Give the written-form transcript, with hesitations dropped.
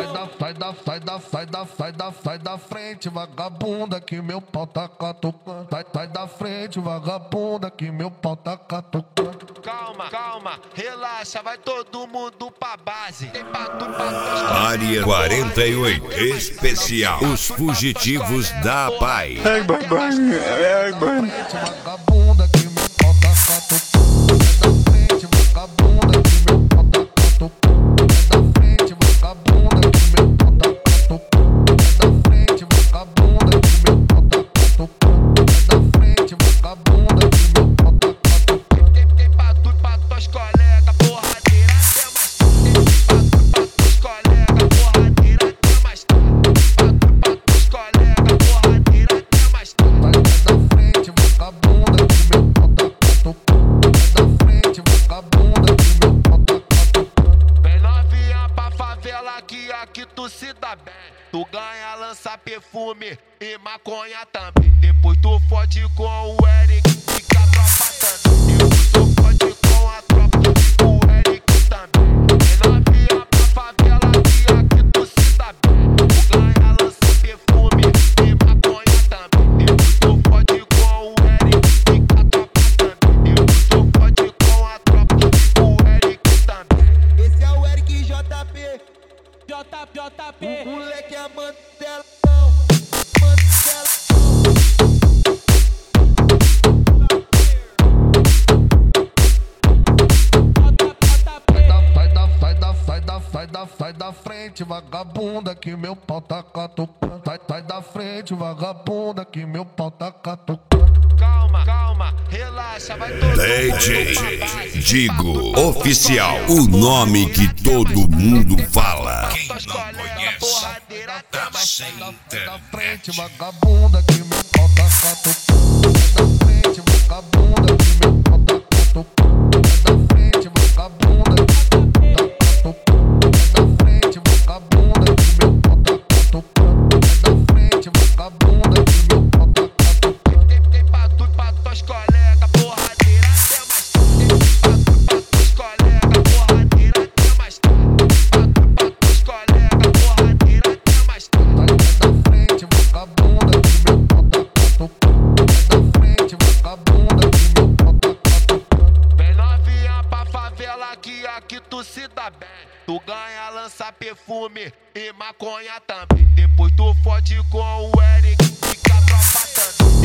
Sai da frente, vagabunda, que meu pau tá catucando. Sai da frente, vagabunda, que meu pau tá catucando. Calma, relaxa, vai todo mundo pra base. Tem pra tu, Área 48 Especial. Os fugitivos da paz. Vagabunda, que meu pau tá catucando. Sai da frente, vagabunda, que meu pau tá catucando. Sai da frente, vagabunda, que meu pau tá catucando. Sai da frente, vagabunda, que meu pau tá catucando. Sai da frente, vagabunda, que meu pau tá catucando. tem pra tu e pra tuas colegas, porradeira até mais tarde. Tem pra tu e pra tuas colegas, porradeira até mais tarde. Pra tu e pra tuas colegas, porradeira até mais tarde. Sai da frente, vagabunda, que meu pau tá catucando. Sai da frente, vagabunda, que meu pau tá catucando. Vem novinha pra favela que aqui tu se dá bem. Tu ganha, lança perfume e maconha também. Depois tu fode com o Eric, fica a tropa também. Depois tu fode com a tropa, fica o Eric também. Vem novinha pra favela que aqui tu se dá bem. Tu ganha, lança perfume e maconha também. Depois tu fode com o Eric, fica a tropa também. Depois tu fode com a tropa, fica o Eric também. Esse é o Eric JP. JP. O moleque é mantelão. Sai da frente, vagabunda, que meu pau tá catucando. Sai da frente, vagabunda, que meu pau tá catucando. Calma, relaxa, vai todo DJ mundo pra base. Digo Oficial, o nome que todo mundo fala. Quem não conhece, porradeira até mais Sai da frente, vagabunda, que meu pau tá catucando. Sai da frente, vagabunda, que meu pau tá catucando. Sai da frente, vagabunda, que meu pau tá catucando. Sai da frente, vagabunda, que meu pau tá catucando. Sai da frente, vagabunda, que meu pau tá catucando. Tem pra tu e pra tuas colegas, porradeira até mais tarde. Tem pra tu e pra tuas colegas, porradeira até mais tarde. Tem pra tu e pra tuas colegas, porradeira até mais tarde. Sai da frente, vagabunda, que meu pau tá catucando. Sai da frente, vagabunda, que meu pau tá catucando. Vem novinha pra favela que aqui tu se dá bem. Tu ganha, lança perfume e maconha também. Depois tu fode com o Eric, fica a tropa também.